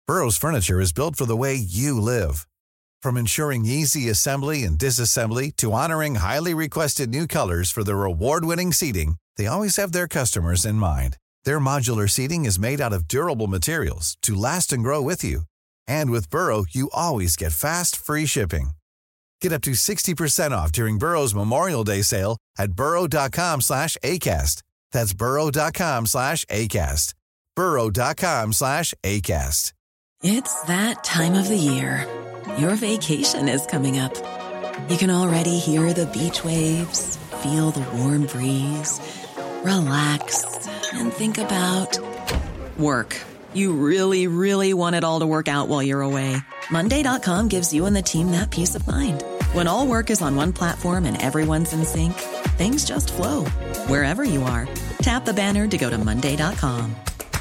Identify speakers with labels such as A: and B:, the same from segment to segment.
A: Burrow's furniture is built for the way you live. From ensuring easy assembly and disassembly to honoring highly requested new colors for their award-winning seating, they always have their customers in mind. Their modular seating is made out of durable materials to last and grow with you. And with Burrow, you always get fast, free shipping. Get up to 60% off during Burrow's Memorial Day sale at burrow.com/ACAST. That's burrow.com/ACAST. burrow.com/ACAST.
B: It's that time of the year. Your vacation is coming up. You can already hear the beach waves, feel the warm breeze, relax, and think about work. You really, really want it all to work out while you're away. Monday.com gives you and the team that peace of mind. When all work is on one platform and everyone's in sync, things just flow. Wherever you are, tap the banner to go to Monday.com.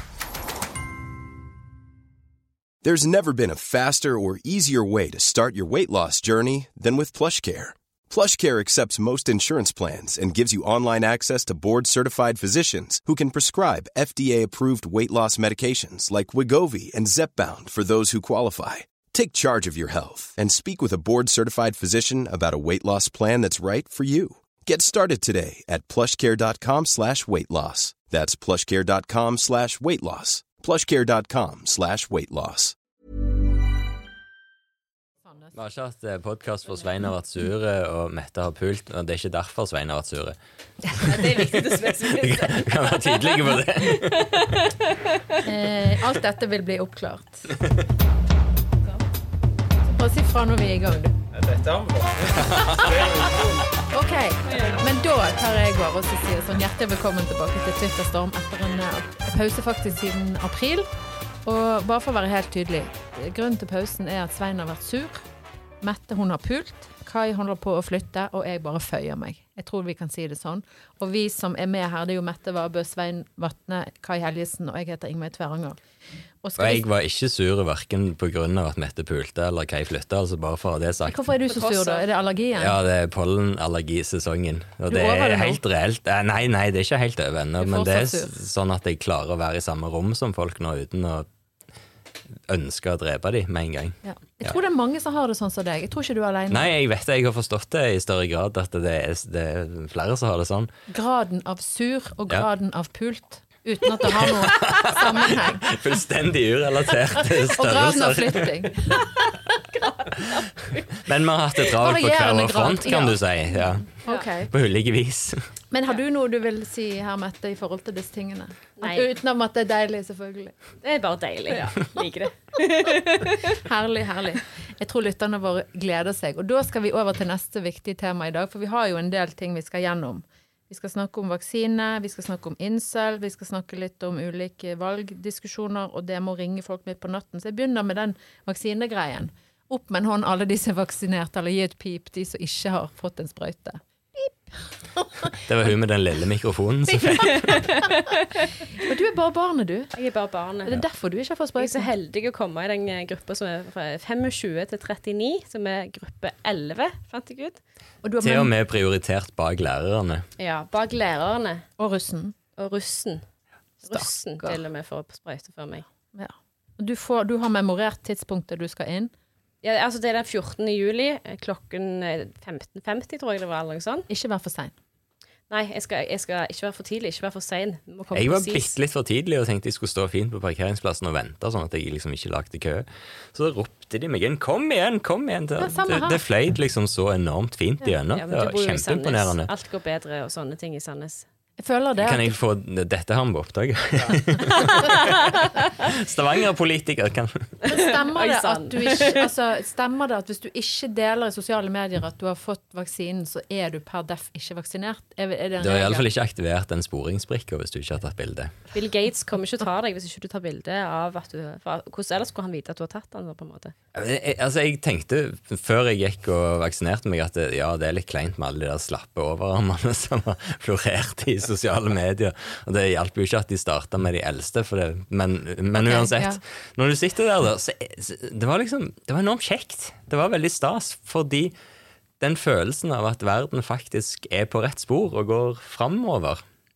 C: There's never been a faster or easier way to start your weight loss journey than with PlushCare. PlushCare accepts most insurance plans and gives you online access to board-certified physicians who can prescribe FDA-approved weight loss medications like Wegovy and Zepbound for those who qualify. Take charge of your health and speak with a board-certified physician about a weight loss plan that's right for you. Get started today at plushcare.com/weight-loss. That's plushcare.com/weight-loss. plushcare.com/weight-loss.
D: Vi har ikke hatt podcast for Svein har vært sure og Mette har pult, og det er ikke derfor Svein har vært sure.
E: Det er viktig å spesifisere.
D: Kan være tydelige på det.
F: Alt dette vil bli oppklart. Så bare si fra når vi er i gang, du.
G: Dette har vi
F: Ok, men da tar jeg bare og sier sånn hjertelig velkommen tilbake til Twitterstorm etter en pause faktisk siden april. Og bare for å være helt tydelig, grunnen til pausen er at Svein har vært sur, Mette hun har pult, Kai holder på å flytte, og jeg bare føyer meg. Jeg tror vi kan si det sånn. Og vi som er med her, det er jo Mette Vabø, Svein Vatne, Kai Helgesen, og jeg heter Ingmar Tveranger.
D: Og jeg var ikke sur hverken på grunn av at Mette pulte eller Kai flyttet, altså bare for det sagt.
F: Hvorfor er du så sur da? Er det allergien?
D: Ja, det er pollenallergisesongen, og det er helt reelt. Nei, det er ikke helt over ennå, men det er sånn at jeg klarer å være i samme rom som folk nå uten å ønske å drepe dem med en gang.
F: Ja. Jeg tror det er mange som har det sånn som deg. Jeg tror ikke du er alene.
D: Nei, jeg vet det. Jeg har forstått det i større grad at det er flere som har det sånn.
F: Graden av sur og graden av pult, uten at det har noe sammenheng.
D: Fullstendig urelatert størrelser.
F: Og graden av flytting.
D: Men vi har hatt det travlt på hver vår front, kan du si. Ja.
F: Okay.
D: På hullige vis.
F: Men har du noe du vil si her, Mette, i forhold til disse tingene? Nei. Utenom at det er deilig, selvfølgelig.
E: Det er bare deilig, ja. Liker det.
F: Herlig. Jeg tror lytterne våre gleder seg. Og da skal vi over til neste viktige tema i dag, for vi har jo en del ting vi skal gjennom. Vi skal snakke om vaksine, vi skal snakke om incel, vi skal snakke litt om ulike valgdiskusjoner, og det må ringe folk midt på natten. Så jeg begynner med den vaksinegreien. Opp med en hånd alle de som er vaksinert, eller gi et pip, de som ikke har fått en sprøyte.
D: Det var hun med den lille mikrofonen.
F: Og du er bare barnet, du.
E: Jeg er bare barnet.
F: Er det derfor du ikke har fått sprøyte?
E: Jeg er så heldig å komme i den gruppa som er fra 25 til 39, som er gruppe 11, fant jeg ut.
D: Til og med prioritert bak lærerne.
E: Ja, bak lærerne.
F: Og russen.
E: Russen til og med får sprøyte for meg.
F: Ja. Du har memorert tidspunktet du skal inn.
E: Ja, altså det er den 14. juli, klokken 15.50 tror jeg det var, eller noe sånt.
F: Ikke vær for sen.
E: Nei, jeg skal ikke være for tidlig, ikke være for sen.
D: Jeg var bitte litt for tidlig og tenkte jeg skulle stå fint på parkeringsplassen og vente, sånn at jeg liksom ikke lagde kø. Så ropte de meg inn, kom igjen. Det fløyd liksom så enormt fint igjennom.
E: Ja,
D: det var kjempeimponerende.
E: Alt går bedre og sånne ting i Sandnes.
F: Jeg føler det.
D: Kan jeg få dette her på opptak? Stavanger-politiker kan.
F: Stemmer det at hvis du ikke deler i sosiale medier at du har fått vaksinen, så er du per def ikke vaksinert?
D: Du har i alle fall ikke aktivert en sporingsbrikke hvis du ikke har tatt bilde.
E: Bill Gates kommer ikke ta deg hvis ikke du tar bilde av at du... Hvordan ellers skulle han vite at du har tatt den på en måte?
D: Jeg tenkte før jeg gikk og vaksinerte meg at det er litt kleint med alle de der slappe overarmene som har florert i sosiale medier, og det hjalp jo ikke at de startet med de eldste for det, men uansett, når du sitter der da, så det var enormt kjekt, det var veldig stas, fordi den følelsen av at verden faktisk er på rett spor og går fremover,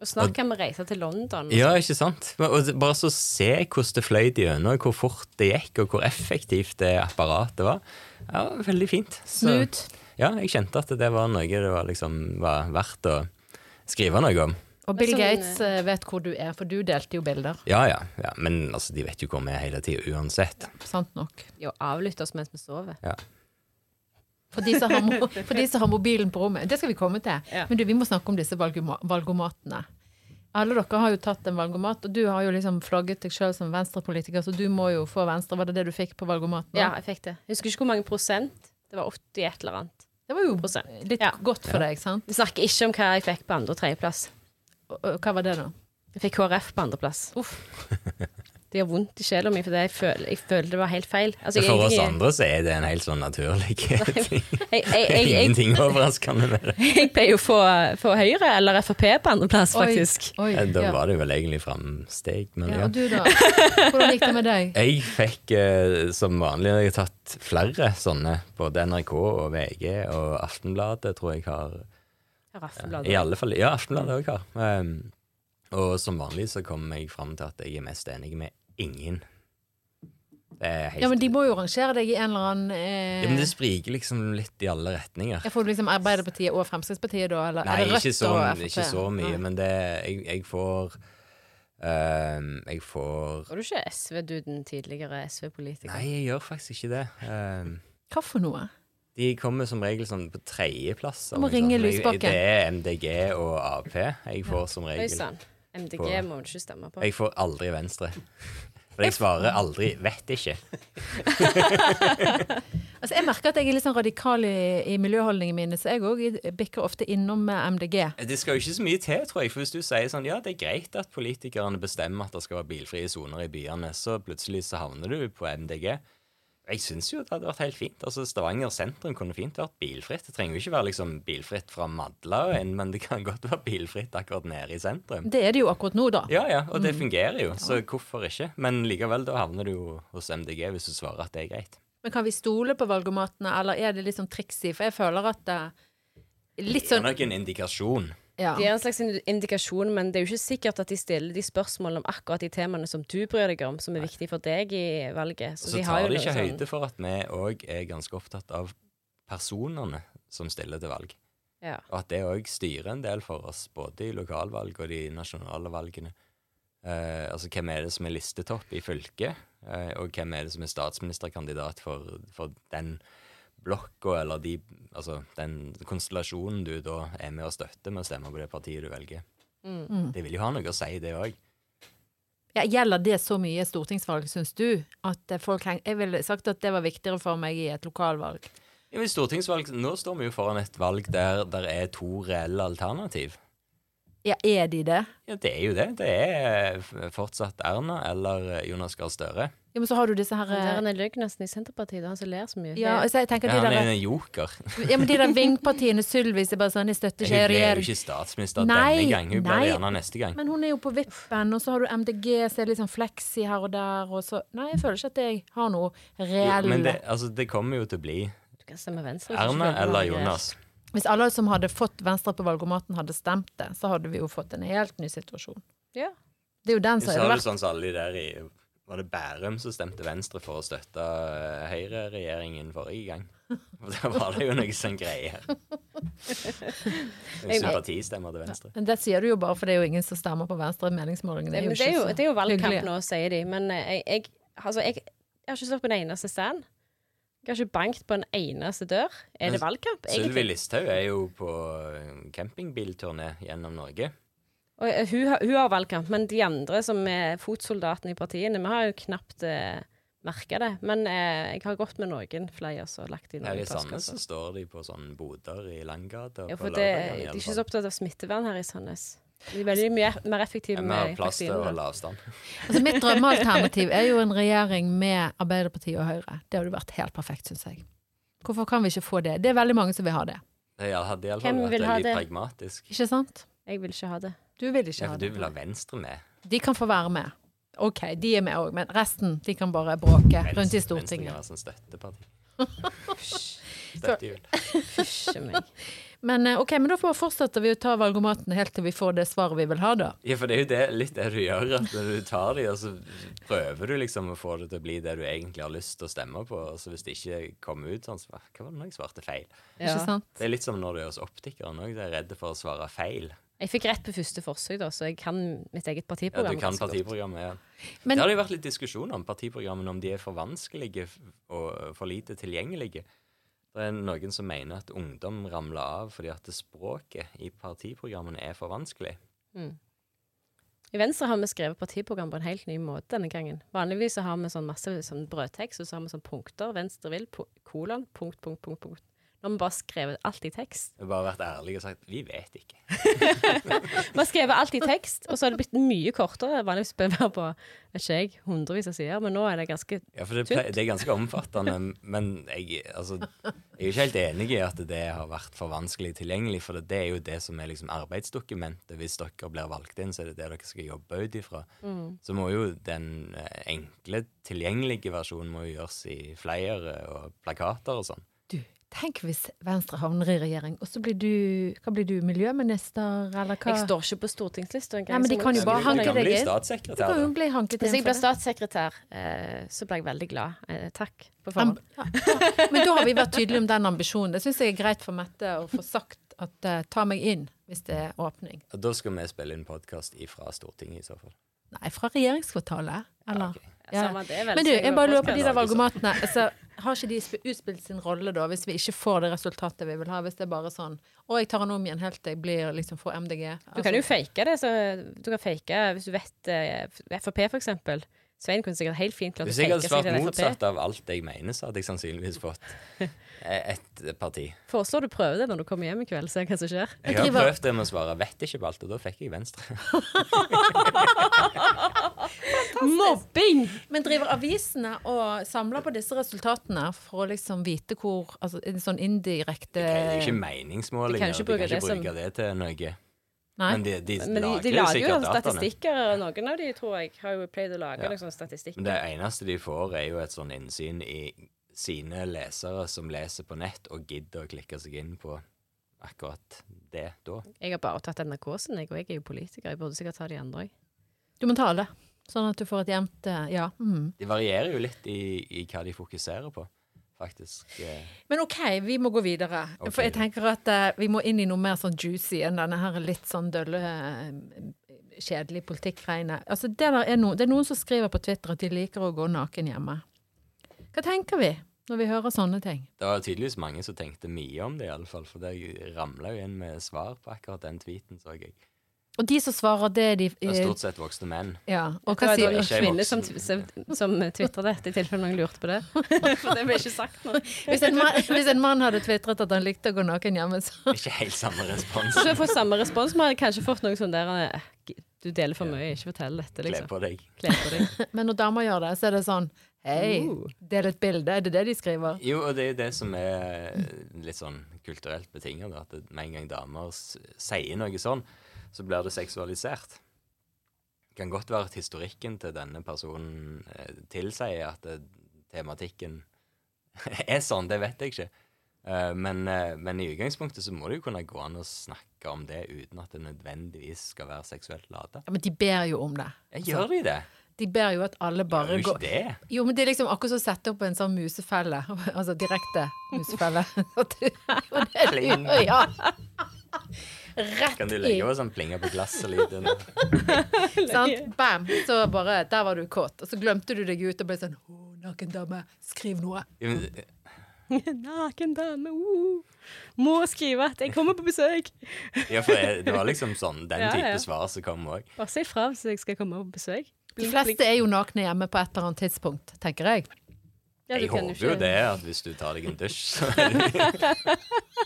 E: Og snart kan vi reise til London.
D: Ja, ikke sant? Og bare så se hvordan det fløy gjennom, hvor fort det gikk, og hvor effektivt det apparatet var. Ja, veldig fint.
F: Smooth.
D: Ja, jeg kjente at det var noe det var verdt å skrive noe om.
F: Og Bill Gates vet hvor du for du delte jo bilder.
D: Ja, men altså, de vet jo hvor vi er hele tiden, uansett.
F: Sant nok.
E: Jo, avlytte oss mens vi sover.
D: Ja.
F: For de som har mobilen på rommet. Det skal vi komme til.
E: Ja.
F: Men du, vi må snakke om disse valgomatene. Alle dere har jo tatt en valgomat, og du har jo liksom flagget deg selv som venstrepolitiker, så du må jo få venstre. Var det du fikk på valgomaten?
E: Ja, jeg fikk det. Jeg husker ikke hvor mange prosent. Det var 80 et eller annet.
F: Det var jo
E: prosent.
F: litt godt for deg, sant?
E: Vi snakker ikke om hva jeg fikk på 2. og 3. plass.
F: Og hva var det da?
E: Jeg fikk KrF på 2. plass.
F: Uff.
E: Det gjør vondt i sjela mi, for jeg føler det var helt feil. Altså,
D: for oss andre så er det en helt sånn naturlig ting. Ingenting overraskende med det.
E: Jeg pleier jo å få Høyre eller FrP på 2. plass, faktisk.
F: Oi,
D: Da var det jo vel egentlig fremsteg, men
F: ja. Og du da? Hvordan gikk det med deg?
D: Jeg fikk som vanlig, jeg har tatt flere sånne, både NRK og VG og Aftenbladet, tror jeg har.
E: Aftenbladet.
D: I alle fall, ja, Aftenbladet også har. Og som vanlig så kommer jeg frem til at jeg er mest enig med ingen. Det er helt...
F: Ja, men de må jo rangere deg i en eller annen...
D: Ja, men det spriker liksom litt i alle retninger.
F: Jeg får liksom Arbeiderpartiet og Fremskrittspartiet da, eller
D: Nei,
F: er det Rødt
D: ikke så mye,
F: Nei.
D: men det, jeg får...
E: Var du ikke SV-duden tidligere SV-politiker?
D: Nei, jeg gjør faktisk ikke det.
F: Hva for noe?
D: De kommer som regel sånn på 3. plass.
F: Du må ringe Lysbakken.
D: Det er MDG og AP jeg får som regel.
E: Oi, sann. MDG må du ikke stemme på.
D: Jeg får aldri Venstre. For jeg svarer aldri, vet ikke.
F: Altså, jeg merker at jeg er litt sånn radikal i miljøholdningene mine, så jeg også bikker ofte innom MDG.
D: Det skal jo ikke så mye til, tror jeg, for hvis du sier sånn, ja, det er greit at politikerne bestemmer at det skal være bilfrie soner i byene, så plutselig så havner du på MDG. Jeg synes jo det hadde vært helt fint. Altså, Stavanger sentrum kunne fint vært bilfritt. Det trenger jo ikke være liksom bilfritt fra Madla, men det kan godt være bilfritt akkurat nede i sentrum.
F: Det er det jo akkurat nå, da.
D: Ja, og det fungerer jo, så hvorfor ikke? Men likevel, da havner du jo hos MDG hvis du svarer at det er greit.
F: Men kan vi stole på valgomatene, eller er det litt sånn triksig? For jeg føler at det litt
D: Det
F: sånn...
D: er nok en indikasjon.
F: Ja.
E: Det er en slags indikasjon, men det er jo ikke sikkert at de stiller de spørsmålene om akkurat de temaene som du bryr deg om, som er viktig for deg i valget.
D: Så
E: de
D: tar de ikke høyde for at vi også er ganske opptatt av personene som stiller til valg.
E: Ja.
D: Og at det også styrer en del for oss, både i lokalvalg og de nasjonale valgene. Altså, hvem er det som er listetopp i fylket, og hvem er det som er statsministerkandidat for den blokka, eller den konstellasjonen du da er med å støtte med å stemme på det partiet du velger. Det vil jo ha noe å si, det også.
F: Ja, gjelder det så mye stortingsvalg, synes du? At folk jeg ville sagt at det var viktigere for meg i et lokalvalg.
D: Ja, men stortingsvalg, nå står vi jo foran et valg der er 2 reelle alternativ.
F: Ja, er de det?
D: Ja, det er jo det. Det er fortsatt Erna eller Jonas Gahr Støre.
F: Ja, men så har du disse her...
E: Det er en Løgnesten i Senterpartiet, han som ler så mye.
F: Ja, så jeg tenker
D: Ja, han
F: de
D: er
F: der...
D: en joker.
F: Ja, men de der vingpartiene, Sylvis, er bare sånn, jeg støtter
D: Hun
F: ikke
D: ble jo
F: regjering.
D: ikke statsminister
F: Nei,
D: denne gang. Hun ble
F: nei.
D: det gjerne neste gang.
F: Men hun er jo på vippen, og så har du MDG, så er det litt sånn flexi her og der, og så... Nei, jeg føler ikke at jeg har noe
D: Jo,
F: reelle...
D: men det kommer jo til å bli
E: Du kan stemme Venstre.
D: Erna eller Jonas.
F: Hvis alle som hadde fått Venstre på valgomaten hadde stemt det, så hadde vi jo fått en helt ny situasjon.
E: Ja.
F: Det er jo den
D: Så
F: som
D: har
F: er
D: du
F: det
D: sånn som alle de der i Var det Bærum som stemte Venstre for å støtte Høyre-regjeringen forrige gang? Og da var det jo noe sånn greie. En sympatistemmer til Venstre.
F: Men det sier du jo bare, for det er jo ingen som stemmer på Venstre i meningsmålingen.
E: Det er jo valgkamp
F: hyggelig.
E: nå, sier de. Men jeg har ikke stått på den eneste stand. Jeg har ikke bankt på en eneste dør. Er det valgkamp?
D: Sylvi Listhaug er jo på campingbilturné gjennom Norge.
E: Og hun har valgkamp, men de andre som er fotsoldatene i partiene, vi har jo knapt merket det. Men jeg har gått med noen flyers og lagt inn
D: Her
E: noen
D: i Sandnes så
E: postkasser.
D: står de på sånne boder i Langgata.
E: Ja,
D: på
E: for de
D: lørdagen, i
E: er
D: alle
E: ikke
D: fall.
E: så opptatt av smittevern her i Sandnes. De er veldig mer effektive
D: Vi har
E: med
D: plass til å
E: vaksinene.
D: holde avstand.
F: Altså, mitt drømmealternativ er jo en regjering med Arbeiderpartiet og Høyre. Det hadde vært helt perfekt, synes jeg. Hvorfor kan vi ikke få det? Det er veldig mange som vil ha det.
D: Det hadde i alle
E: Hvem
D: fall vært
E: vil ha
D: veldig
E: det?
D: pragmatisk.
F: Ikke sant?
E: Jeg vil ikke ha det.
F: Du vil ikke
D: Ja,
F: ha
D: for du
F: det.
D: vil ha Venstre med.
F: De kan få være med. Ok, de er med også, men resten, de kan bare bråke rundt i
D: Venstre
F: Stortinget.
D: kan være sånn støtteparti. Støttehjul.
E: Fysj meg.
F: Men men da fortsetter vi å ta valgomaten helt til vi får det svaret vi vil ha da.
D: Ja, for det er jo litt det du gjør, at du tar de, og så prøver du liksom å få det til å bli det du egentlig har lyst til å stemme på, og så hvis det ikke kommer ut sånn, så hva var det når jeg svarte feil?
F: Ikke sant?
D: Det er litt som når du er hos optikeren også, jeg er redd for å svare feil.
E: Jeg fikk rett på første forsøk da, så jeg kan mitt eget partiprogram.
D: Ja, du kan partiprogrammet, ja.
F: Men,
D: det har jo vært litt diskusjon om partiprogrammene, om de er for vanskelige og for lite tilgjengelige. Det er noen som mener at ungdom ramler av fordi at språket i partiprogrammene er for vanskelig.
E: I Venstre har vi skrevet partiprogram på en helt ny måte denne gangen. Vanligvis så har vi sånn masse sånn brødtekst, og så har vi sånn punkter, venstre vil, kolon, punkt. Nå har vi bare skrevet alt i tekst.
D: Vi har bare vært ærlige og sagt, vi vet ikke.
E: Vi har skrevet alt i tekst, og så har det blitt mye kortere. Vanligvis bør det være på, vet ikke jeg, hundrevis av sider, men nå er det ganske
D: Ja, for det er ganske omfattende, men jeg er jo ikke helt enig i at det har vært for vanskelig tilgjengelig, for det er jo det som er liksom arbeidsdokumentet. Hvis dere blir valgt inn, så er det det dere skal jobbe ut ifra. Så må jo den enkle, tilgjengelige versjonen må jo gjøres i flere og plakater og sånn.
F: Tenk hvis Venstre havner i regjering, og så blir du miljøminister, eller hva?
E: Jeg står ikke på stortingslista.
F: Nei, men de kan jo bare hanke deg inn.
D: bli statssekretær.
F: Du kan jo bli hanket inn.
E: Hvis jeg blir statssekretær, så blir jeg veldig glad. Takk på forhånd.
F: Men da har vi vært tydelige om den ambisjonen. Det synes jeg er greit for Mette å få sagt at ta meg inn hvis det er åpning.
D: Og da skal vi spille inn podcast ifra Stortinget i så fall.
F: Nei, fra regjeringskvartalet, eller?
D: Okay.
E: Ja.
F: Men du, jeg bare lurer på de der valgomatene. Altså, har ikke de utspilt sin rolle da, hvis vi ikke får det resultatet vi vil ha? Hvis det er bare sånn, jeg tar den om igjen helt til jeg blir liksom for MDG. Altså.
E: Du kan jo fake det, så du kan fake, hvis du vet, FRP for eksempel. Svein kunne sikkert helt fint klart å fake seg til FRP.
D: Hvis jeg hadde svart motsatt av alt jeg mener, så hadde jeg sannsynligvis fått et parti.
E: Foreslår du prøve det når du kommer hjem i kveld, se hva som skjer?
D: Jeg har prøvd det med å svare vet ikke på alt, og da fikk jeg Venstre.
E: Mobbing!
F: Men driver avisene og samler på disse resultatene for å liksom vite hvor, altså en sånn indirekte...
D: Det er jo ikke meningsmålinger,
E: de kan ikke bruke det
D: til noe.
F: Nei.
D: Men de
E: lager jo
D: dataene.
E: statistikker, noen av de tror jeg har jo pleid å lage noen sånne statistikker.
D: Men det eneste de får er jo et sånn innsyn i sine lesere som leser på nett og gidder å klikke seg inn på akkurat det da. Jeg
E: har bare tatt NRK-en, og jeg er jo politiker. Jeg burde sikkert ta de andre.
F: Du må ta det, sånn at du får et jevnt, ja.
D: De varierer jo litt i hva de fokuserer på, faktisk.
F: Men ok, vi må gå videre. Okay. For jeg tenker at vi må inn i noe mer sånn juicy enn denne her litt sånn dølle, kjedelig politikkgreiene. Altså det er noen som skriver på Twitter at de liker å gå naken hjemme. Hva tenker vi når vi hører sånne ting?
D: Det var tydeligvis mange som tenkte mye om det i alle fall, for det ramlet jo inn med svar på akkurat den tweeten, så jeg.
F: Og de som svarer det
D: det er stort sett voksne menn.
F: Ja, og hva sier
E: du? Det var en kvinne som twittret det, i tilfelle noen lurte på det. For det ble ikke sagt noe.
F: Hvis en mann hadde twittret at han likte å gå naken hjemme, så...
D: Ikke helt samme respons.
E: Så for samme respons, man hadde kanskje fått noe sånn der, du deler for mye, ikke fortell dette, liksom.
D: Kle på deg.
F: Men når damer gjør det, så er det sånn, hei, del et bilde, er det det de skriver?
D: Jo, og det er det som er litt sånn kulturelt betinget, da, at med en gang damer sier noe sånn, så blir det seksualisert. Det kan godt være at historikken til denne personen tilsier at tematikken er sånn, det vet jeg ikke. Men i utgangspunktet så må det jo kunne gå an å snakke om det uten at det nødvendigvis skal være seksuelt ladet.
F: Ja, men de ber jo om det.
D: Gjør de det?
F: De ber jo at alle bare
D: går... Det?
F: Jo, men det er liksom akkurat så å sette opp en sånn musefelle. Altså direkte musefelle.
D: Pling!
F: Ja. Rett
D: kan du legge over sånn plinger på glasset-lyden?
F: Sant? Bam! Så bare, der var du kåt. Og så glemte du deg ut og ble sånn, naken dame, skriv noe.
E: Naken dame, må skrive at jeg kommer på besøk.
D: Ja, for det var liksom sånn, den type svar som kom også.
E: Bare si fra hvis jeg skal komme på besøk.
F: De fleste er jo nakne hjemme på et eller annet tidspunkt, tenker jeg.
E: Ja,
D: jeg håper jo det, at hvis du tar deg en dusj, så er det...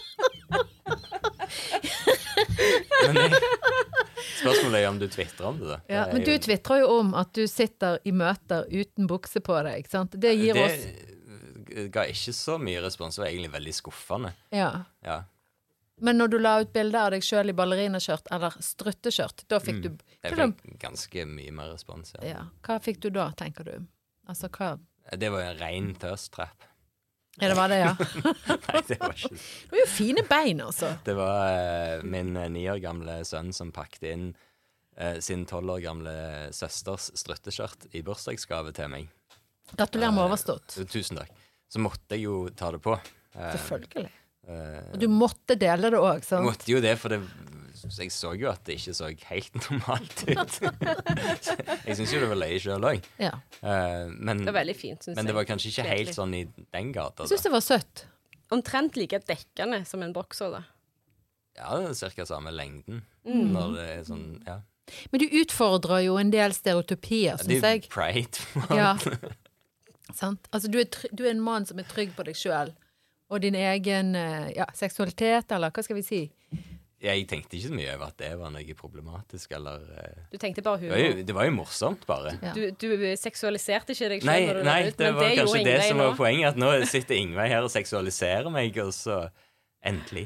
D: Spørsmålet er om du twittrer om det da.
F: Ja, men du twittrer jo om at du sitter i møter uten bukse på deg, ikke sant? Det gir oss...
D: Det ga ikke så mye respons, det var egentlig veldig skuffende.
F: Ja. Men når du la ut bilder av deg selv i ballerinakjørt eller struttekjørt, da fikk du...
D: Jeg fikk ganske mye mer respons,
F: ja. Hva fikk du da, tenker du? Altså, hva...
D: Det var en ren thirst trap.
F: Ja, det var det, ja.
D: Nei, det var ikke
F: Det var jo fine bein, altså.
D: Det var min 9 år gamle sønn som pakket inn sin 12 år gamle søsters strutteskjørt i bursdagsgave til meg.
F: Gratulerer med overstått.
D: Tusen takk. Så måtte jeg jo ta det på.
F: Selvfølgelig. Og du måtte dele det også, sant?
D: Måtte jo det, for jeg så jo at det ikke så helt normalt ut. Jeg synes jo det var løye selv også.
F: Ja.
D: Men,
E: Det var veldig fint, synes jeg.
D: men det var kanskje ikke helt sånn i den gata.
F: Jeg synes det var søtt.
E: Omtrent like dekkende som en bokser, da.
D: Ja, det er cirka samme lengden. Når det er sånn, ja.
F: Men du utfordrer jo en del stereotypier,
D: Det
F: synes
D: er
F: jeg.
D: jo pride.
F: Ja. Sant? Altså, du er en mann som er trygg på deg selv, og din egen seksualitet, eller hva skal vi si?
D: Jeg tenkte ikke så mye over at det var noe problematisk, eller...
E: Du tenkte bare humor.
D: Det var jo morsomt, bare.
F: Ja.
E: Du seksualiserte ikke deg selv
D: Nei,
E: når du la ut,
D: det
E: men
D: var
E: det gjorde
D: kanskje det
E: Ingveig
D: som
E: nå.
D: var poenget, at nå sitter Ingveig her og seksualiserer meg, og så endelig.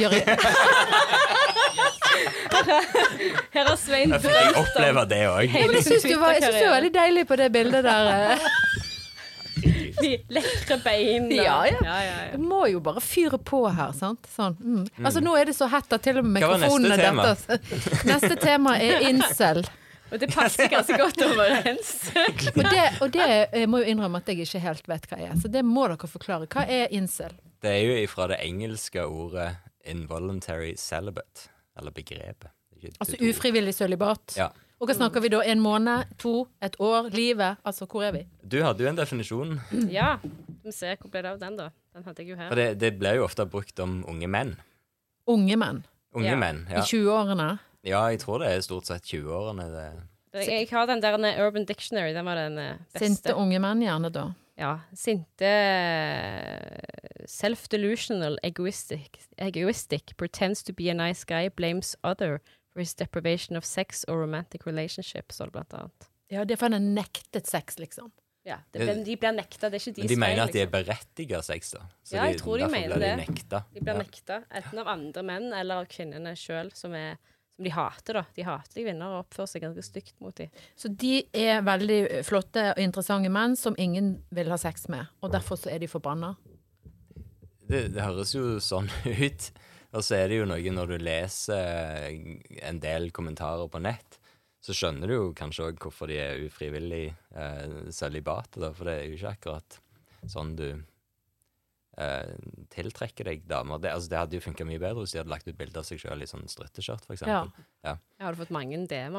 E: Her har Svein
D: Jeg fikk oppleve det også.
F: Ja, men jeg synes du var veldig deilig på det bildet der.
E: De lekre bein.
F: Ja.
E: Ja.
F: Jeg må jo bare fyre på her, sant? Sånn. Altså, nå er det så hett at til og med
D: Hva var
F: mikrofonene
D: neste
F: detter. Neste tema er incel.
E: Og det passer ganske godt overens.
F: Og det jeg må jo innrømme at jeg ikke helt vet hva er. Så det må dere forklare. Hva er incel?
D: Det er jo fra det engelske ordet involuntary celibate, eller begrepet.
F: Altså ufrivillig sølibat.
D: Ja.
F: Og hva snakker vi da? 1 måned? 2? 1 år? Livet? Altså, hvor er vi?
D: Du hadde jo en definisjon,
E: Ja, vi ser hvor ble det av den da. Den hadde jeg jo her.
D: for det ble jo ofte brukt om unge menn.
F: Unge menn.
D: Unge
E: Ja.
D: menn,
F: I
D: ja.
F: 20-årene.
D: Ja, jeg tror det er stort sett 20-årene det...
E: Jeg har den der Urban Dictionary, den var den beste.
F: Sinte unge menn gjerne da.
E: Ja, sinte, self-delusional, egoistic, pretends to be a nice guy, blames other for his deprivation of sex or romantic relationship, så det blant annet.
F: Ja, det er for han er nektet sex, liksom.
E: Ja, de blir nekta, det er ikke
D: Men de mener at de er berettiget sex, da. Så
E: Ja, jeg tror de
D: derfor
E: mener
D: blir de
E: det.
D: nekta.
E: De blir
D: Ja.
E: nekta, enten av andre menn eller av kvinnene selv, som de hater da. De hater de kvinner og oppfører seg ganske stygt mot de.
F: Så de er veldig flotte og interessante menn som ingen vil ha sex med, og derfor så er de forbanna.
D: Det høres jo sånn ut. Og så er det jo noe når du leser en del kommentarer på nett, så skjønner du jo kanskje også hvorfor de er ufrivillig celibate, da. For det er jo ikke akkurat sånn du tiltrekker deg damer. Det hadde jo funket mye bedre hvis de hadde lagt ut bilder av seg selv i sånn strutteskjørt, for eksempel. Ja.
E: Jeg hadde fått mange DM-er.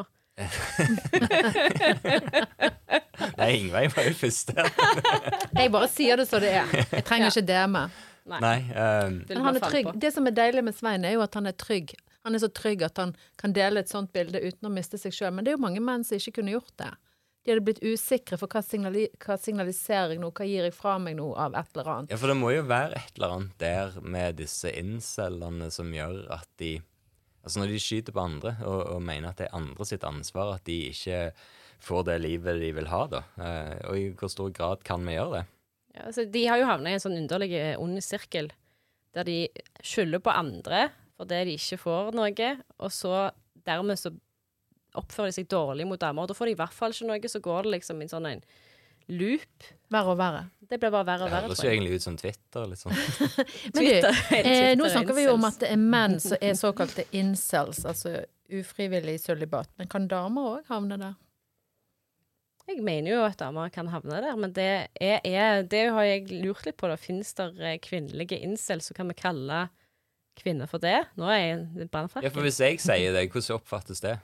D: Nei, Ingveig var jo først der.
F: Jeg bare sier det så det er. Jeg trenger ikke DM.
D: Nei,
F: Men han er trygg. Det som er deilig med Svein er jo at han er trygg. Han er så trygg at han kan dele et sånt bilde uten å miste seg selv. Men det er jo mange menn som ikke kunne gjort det. De hadde blitt usikre for hva signaliserer jeg nå, hva gir jeg fra meg nå av et eller annet.
D: ja, for det må jo være et eller annet der med disse incellene som gjør at de, altså når de skyter på andre og mener at det er andre sitt ansvar, at de ikke får det livet de vil ha da. Og i hvor stor grad kan vi gjøre det?
E: Ja, altså, de har jo havnet i en sånn underlig ond sirkel, der de skylder på andre for det de ikke får noe, og så dermed så oppfører de seg dårlig mot damer, og da får de i hvert fall ikke noe, så går det liksom i en sånn en loop.
F: Verre og verre.
E: Det blir bare verre og
D: Det
E: verre,
D: høres
E: tror
D: jo
E: jeg.
D: egentlig ut som Twitter, litt sånn.
F: Men
E: Twitter,
F: du,
E: Twitter
F: nå
E: er
F: snakker vi jo om
E: incels.
F: at det er menn som er såkalte incels, altså ufrivillig sølibat. Men kan damer også havne der?
E: Jeg mener jo at damer kan havne der, men det har jeg lurt litt på da. Finnes det kvinnelige incels, så kan vi kalle kvinner for det? Nå er jeg brannfakkel.
D: Ja, for hvis jeg sier det, hvordan oppfattes det?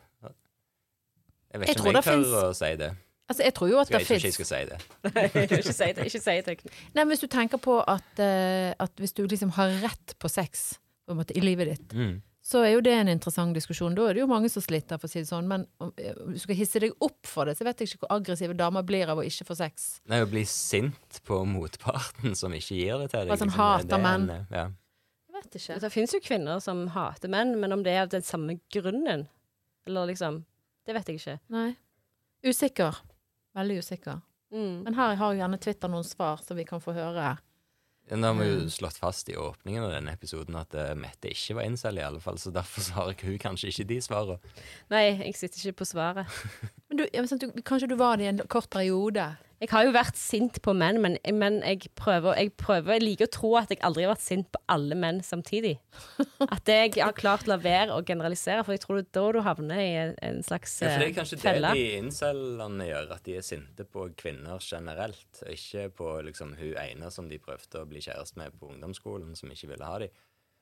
D: Jeg vet
F: Jeg
D: ikke
F: tror
D: om jeg
F: det finnes-
D: tør å si det.
F: Altså, jeg tror jo at
D: Jeg
F: det
D: tror ikke jeg
F: finnes.
D: skal si det.
E: Ikke si det. Ikke si det.
F: Nei, men hvis du tenker på at hvis du liksom har rett på sex på en måte, i livet ditt, så er jo det en interessant diskusjon. Da er det jo mange som sliter, for å si det sånn. Men om du skal hisse deg opp for det, så vet jeg ikke hvor aggressive damer blir av å ikke få sex.
D: Nei, å bli sint på motparten som ikke gir det til deg.
F: Bare sånn
D: liksom,
F: hater
D: det er
F: menn.
D: ja.
F: Jeg vet ikke.
E: Det finnes jo kvinner som hater menn, men om det er av den samme grunnen, eller liksom, det vet jeg ikke.
F: Nei. Usikker. Veldig usikker.
E: Mm.
F: Men her har jo gjerne Twitter noen svar, så vi kan få høre.
D: Ja, nå har vi jo slått fast i åpningen av denne episoden at Mette ikke var incel i alle fall, så derfor så har hun kanskje ikke de svarene.
E: Nei, jeg sitter ikke på svaret.
F: Men du, kanskje du var det i en kort periode?
E: Jeg har jo vært sint på menn, men jeg liker å tro at jeg aldri har vært sint på alle menn samtidig. At jeg har klart å la være å generalisere, for jeg tror da du havner i en slags
D: Ja, for det er kanskje
E: felle.
D: det de incellene gjør, at de er sinte på kvinner generelt, ikke på liksom hun ene som de prøvde å bli kjæreste med på ungdomsskolen, som ikke ville ha de.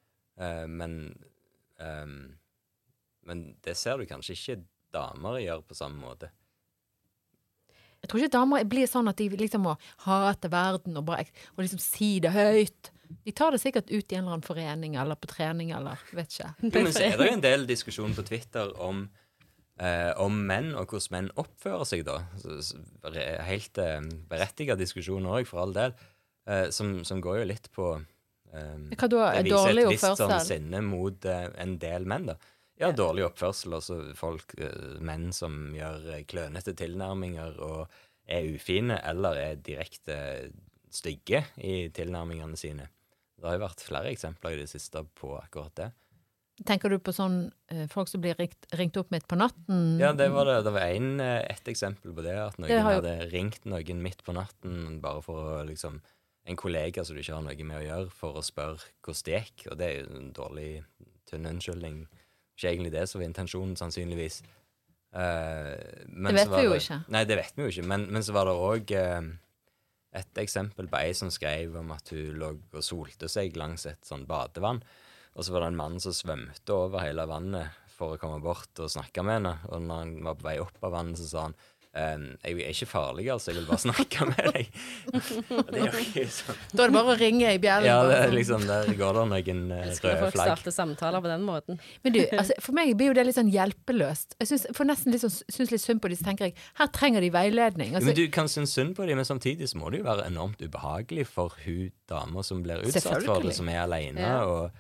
D: Men det ser du kanskje ikke damer gjør på samme måte.
F: Jeg tror ikke damer blir sånn at de liksom må hate verden og liksom si det høyt. De tar det sikkert ut i en eller annen forening eller på trening eller vet ikke.
D: Jo, men så er det jo en del diskusjon på Twitter om menn og hvordan menn oppfører seg da. Helt berettiget diskusjon også, for all del, som går jo litt på
F: Hva da?
D: det viser
F: Dårlig
D: et visst
F: oppførsel?
D: sånn sinne mot en del menn da. Ja, dårlig oppførsel, altså menn som gjør klønete tilnærminger og er ufine, eller er direkte stygge i tilnærmingene sine. Det har jo vært flere eksempler i det siste på akkurat det.
F: Tenker du på sånn folk som blir ringt opp midt på natten?
D: Ja, det var et eksempel på det, at noen hadde ringt noen midt på natten bare for å liksom, en kollega som du ikke har noe med å gjøre, for å spørre hvordan det gikk, og det er jo en dårlig tynn unnskyldning. Ikke egentlig det som var intensjonen, sannsynligvis.
F: Det vet vi jo ikke.
D: Nei, det vet vi jo ikke, men så var det også et eksempel på ei som skrev om at hun lå og solte seg langs et sånn badevann, og så var det en mann som svømte over hele vannet for å komme bort og snakke med henne, og når han var på vei opp av vannet, så sa han jeg er ikke farlig, altså, jeg vil bare snakke med deg. Og det er jo ikke sånn. Da
F: er det bare å ringe i bjellen.
D: Ja, det er liksom, der går det noen røde
E: Skulle folk
D: flagg.
E: starte samtaler på den måten?
F: Men du, altså, for meg blir jo det litt sånn hjelpeløst. Jeg får nesten synes litt synd på dem, så tenker jeg, her trenger de veiledning. Altså,
D: Men du kan synes synd på dem, men samtidig så må det jo være enormt ubehagelig for hun damer som blir utsatt for det, som er alene,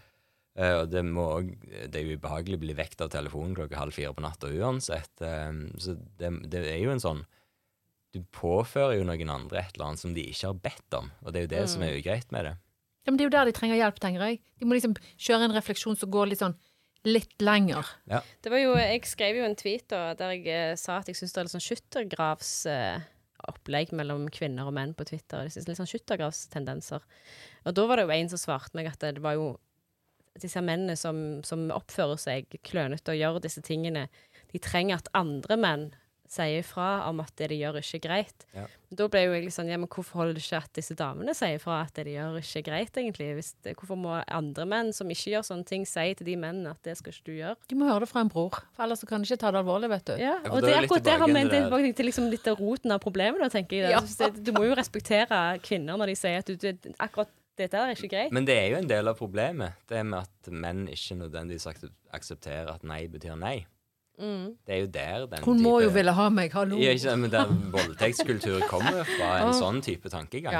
D: og det er jo ubehagelig å bli vekt av telefonen 3:30 på natta uansett, så det er jo en sånn, du påfører jo noen andre et eller annet som de ikke har bedt om, og det er jo det som er ugreit med det.
F: Ja, men det er jo der de trenger hjelp, tenker jeg. De må liksom kjøre en refleksjon som går litt lenger.
D: Ja.
E: Det var jo, jeg skrev jo en tweet da, der jeg sa at jeg synes det er litt sånn skyttergravs opplegg mellom kvinner og menn på Twitter. Det synes litt sånn skyttergravstendenser. Og da var det jo en som svarte meg at det var jo disse mennene som oppfører seg klønete og gjør disse tingene, de trenger at andre menn sier fra om at det de gjør ikke greit.
D: Ja.
E: Da ble jo jeg sånn, ja, men hvorfor holder det ikke at disse damene sier fra at det de gjør ikke greit egentlig? Hvorfor må andre menn som ikke gjør sånne ting si til de mennene at det skal ikke du gjøre?
F: De må høre det fra en bror, for ellers så kan de ikke ta det alvorlig, vet du.
E: Ja,
D: Ja, for
E: og
D: da
E: det
D: er
E: er
D: litt
E: akkurat det har
D: tilbake
E: vi
D: til det
E: til liksom litt av roten av problemet da, tenker jeg.
F: Ja.
E: Du må jo respektere kvinner når de sier at akkurat dette er ikke greit.
D: Men det er jo en del av problemet, det med at menn ikke nødvendigvis aksepterer at nei betyr nei. Det er jo der den
F: Hun må jo ville ha meg, hallo.
D: Ja, ikke sant, men der voldtektskultur kommer fra en sånn type tankegang.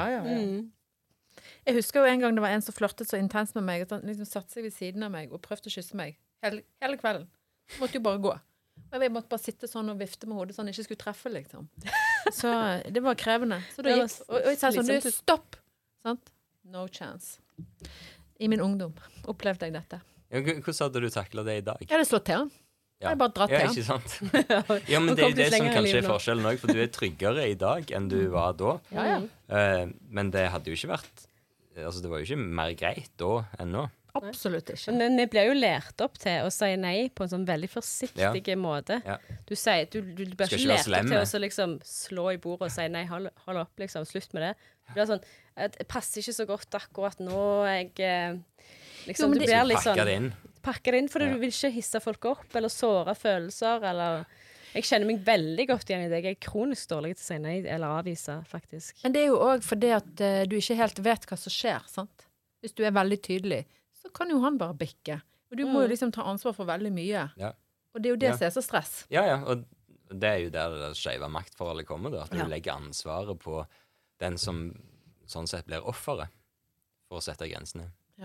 F: Ja. Jeg husker jo en gang det var en som flørtet så intenst med meg, at han liksom satte seg ved siden av meg og prøvde å kysse meg hele kvelden. Måtte jo bare gå. Og jeg måtte bare sitte sånn og vifte med hodet sånn jeg ikke skulle treffe, liksom. Så det var krevende. Så da gikk, og jeg sa sånn, du, stopp! Sant? No chance. I min ungdom opplevde jeg dette.
D: Ja, hvordan hadde du taklet det i dag?
F: Jeg hadde slått til han. Jeg hadde bare dratt til han.
D: Ikke sant? Ja, men det er jo det som kanskje er forskjellen også, for du er tryggere i dag enn du var da.
F: Ja.
D: Men det hadde jo ikke vært, altså det var jo ikke mer greit da enn nå.
F: Absolutt ikke.
E: Men vi blir jo lært opp til å si nei på en sånn veldig forsiktig måte.
D: Ja.
E: Du blir ikke lært opp til å liksom slå i bordet og si nei, hold opp, liksom, slutt med det. Det blir sånn, det passer ikke så godt akkurat nå, liksom,
F: jo,
E: du blir litt sånn
D: Pakke det inn.
E: for du vil ikke hisse folk opp eller såre følelser eller jeg kjenner meg veldig godt igjen i det. Jeg er kronisk dårlig til å si nei eller avvise, faktisk.
F: Men det er jo også fordi at du ikke helt vet hva som skjer, sant? Hvis du er veldig tydelig, så kan jo han bare bikke. Og du må jo liksom ta ansvar for veldig mye.
D: Ja.
F: Og det er jo det som er så stress.
D: Ja, og det er jo der det skjeve maktforholdet kommer da, at du legger ansvaret på den som sånn sett blir offeret for å sette grensene.
F: Ja.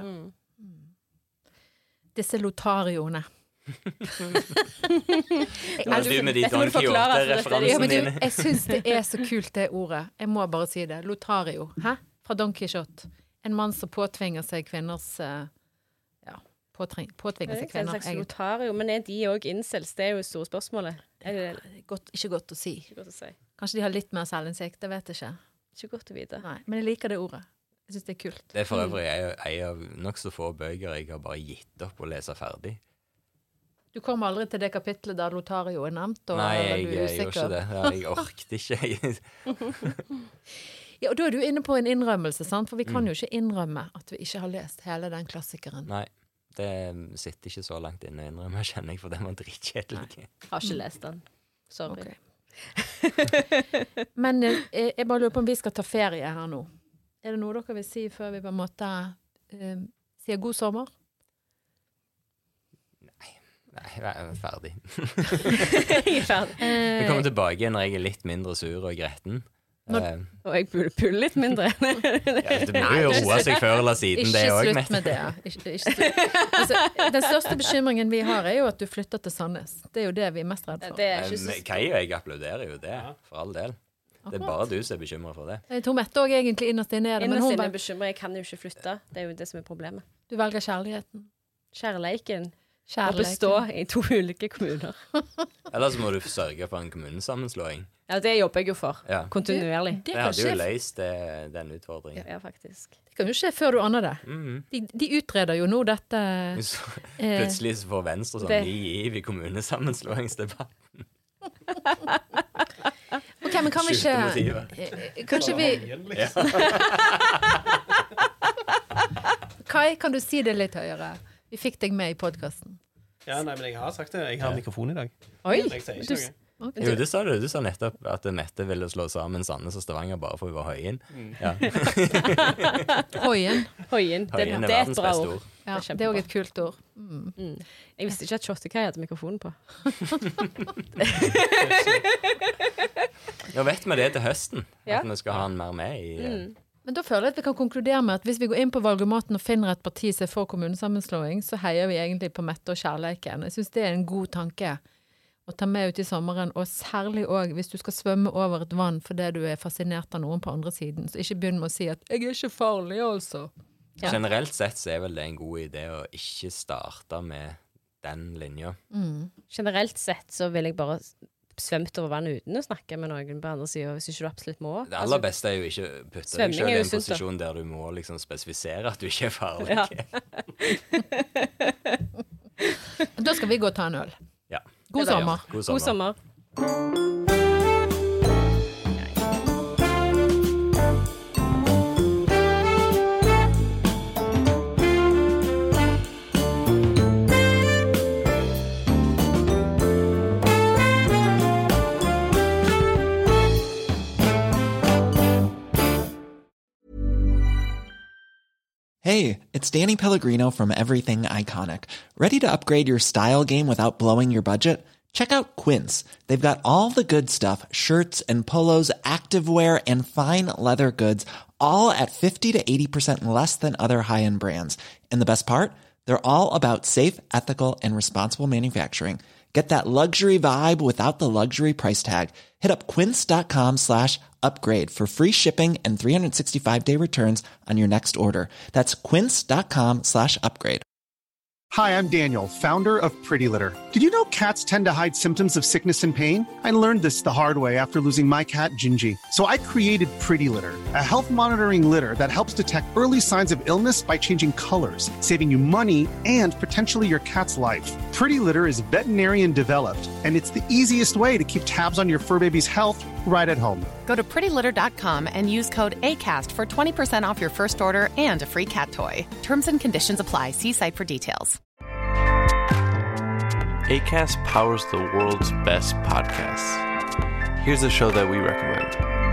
F: Disse lotarioene.
D: Du med de Don Quixote-referansene dine.
F: Jeg synes det er så kult det ordet. Jeg må bare si det. Lotario. Hæ? Fra Don Quixote. En mann som påtvinger seg kvinners påtvinger seg kvinner.
E: En slags lotario, men er de også incels? Det er jo store spørsmålet.
F: Ikke godt å si.
E: Ikke godt å si.
F: Kanskje de har litt mer selvinnsikt, det vet jeg ikke.
E: Ikke godt å vite.
F: Nei, men jeg liker det ordet. Jeg synes det er kult.
D: Det for øvrig en av nok så få bøker jeg har bare gitt opp å lese ferdig.
F: Du kommer aldri til det kapitlet der Lotario er nevnt, og
D: Nei,
F: du er
D: jeg gjør
F: usikker.
D: ikke det. Ja, jeg orket ikke.
F: Ja, og da er du inne på en innrømmelse, sant? For vi kan jo ikke innrømme at vi ikke har lest hele den klassikeren.
D: Nei, det sitter ikke så langt inne å innrømme, kjenner jeg, for det var dritkjedelig.
E: Har ikke lest den. Sorry.
F: Okay. Men jeg bare lurer på om vi skal ta ferie her nå. Er det noe dere vil si før vi på en måte sier god sommer?
D: Nei, jeg er ferdig.
E: Jeg er ferdig.
D: Jeg kommer tilbake når jeg er litt mindre sur og gretten.
E: Og jeg burde pulle litt mindre.
D: Det må jo roe seg før eller siden.
F: Ikke slutt med det. Ikke slutt. Altså, den største bekymringen vi har er jo at du flytter til Sandnes. Det er jo det vi er mest redd for.
E: Det er ikke så
D: Kai og jeg applauderer jo det, for all del. Det er bare du som er bekymret for det.
F: Jeg tror Mette også egentlig innerst inne er det.
E: Innerst inne er bekymret. Jeg kan jo ikke flytte. Det er jo det som er problemet.
F: Du velger kjærligheten.
E: Kjærleiken. Å bestå i 2 ulike kommuner.
D: Eller så må du sørge for en kommunesammenslåing.
E: Ja, det jobber jeg jo for.
D: Ja.
E: Kontinuerlig.
D: Det hadde jo løst den utfordringen.
E: Ja, faktisk.
F: Det kan jo skje før du aner det. De utreder jo nå dette.
D: Plutselig så får Venstre sånn ny giv i kommunesammenslåingsdebatten.
F: Ok, men kan vi ikke kanskje vi Kai, kan du si det litt høyere? Vi fikk deg med i podcasten.
G: Ja, nei, men jeg har sagt det. Jeg har mikrofon i dag.
E: Oi!
G: Jeg sier ikke noe.
F: Okay.
D: Jo, det sa du. Du sa nettopp at Mette ville slå sammen Sandnes og Stavanger bare for å være Høyen. Ja.
F: Høyen.
E: Det er
D: verdens
E: et bra
D: beste
E: ord.
D: ord.
F: Ja, det er også et kult ord.
E: Jeg visste ikke at Kjottekai hadde mikrofonen på.
D: Nå vet vi det til høsten,
E: Ja.
D: at vi skal ha han mer med i...
F: Men da føler jeg at vi kan konkludere med at hvis vi går inn på valgomaten og finner et parti som er for kommunesammenslåing, så heier vi egentlig på Mette og kjærleiken. Jeg synes det er en god tanke å ta med ut i sommeren, og særlig også hvis du skal svømme over et vann fordi du er fascinert av noen på andre siden, så ikke begynn med å si at jeg er ikke farlig, altså.
E: Ja.
D: Generelt sett så er vel det en god idé å ikke starte med den linja.
E: Generelt sett så vil jeg bare svømt over vann uten å snakke med noen på andre siden, hvis ikke du absolutt må.
D: Det aller beste er jo ikke putte deg
E: svømming
D: selv
E: er
D: i
E: jo
D: en
E: sunt, da.
D: posisjon der du må liksom spesifisere at du ikke er farlig.
E: Ja.
F: Da skal vi gå og ta en øl.
D: Ja.
F: God sommer.
D: God sommer.
H: Hey, it's Danny Pellegrino from Everything Iconic. Ready to upgrade your style game without blowing your budget? Check out Quince. They've got all the good stuff, shirts and polos, activewear, and fine leather goods, all at 50 to 80% less than other high-end brands. And the best part? They're all about safe, ethical, and responsible manufacturing. Get that luxury vibe without the luxury price tag. Hit up quince.com/upgrade for free shipping and 365-day returns on your next order. That's quince.com/upgrade.
I: Hi, I'm Daniel, founder of Pretty Litter. Did you know cats tend to hide symptoms of sickness and pain? I learned this the hard way after losing my cat, Gingy. So I created Pretty Litter, a health monitoring litter that helps detect early signs of illness by changing colors, saving you money and potentially your cat's life. Pretty Litter is veterinarian developed, and it's the easiest way to keep tabs on your fur baby's health right at home.
J: Go to prettylitter.com and use code ACAST for 20% off your first order and a free cat toy. Terms and conditions apply. See site for details.
K: Acast powers the world's best podcasts. Here's a show that we recommend.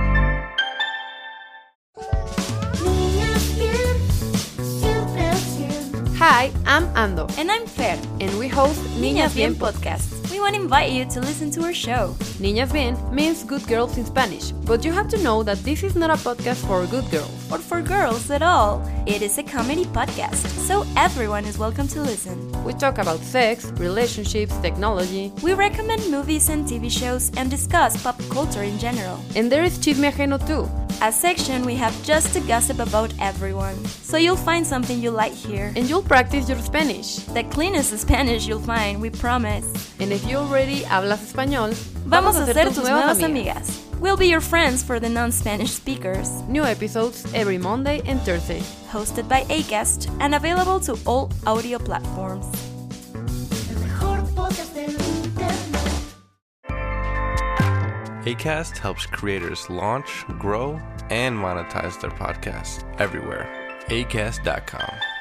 L: Hi, I'm Ando.
M: And I'm Fer.
L: And we host Niñas Bien Podcast.
M: We want to invite you to listen to our show.
L: Niñas Bien means good girls in Spanish, but you have to know that this is not a podcast for good girls.
M: Or for girls at all. It is a comedy podcast, so everyone is welcome to listen.
L: We talk about sex, relationships, technology.
M: We recommend movies and TV shows and discuss pop culture in general.
L: And there is Chisme Ajeno too.
M: A section we have just to gossip about everyone. So you'll find something you like here.
L: And you'll practice your Spanish.
M: The cleanest Spanish you'll find, we promise.
L: And if you already hablas español,
M: vamos a ser tus nuevas amigas. We'll be your friends for the non-Spanish speakers.
L: New episodes every Monday and Thursday.
M: Hosted by Acast and available to all audio platforms.
K: Acast helps creators launch, grow, and monetize their podcasts everywhere. Acast.com.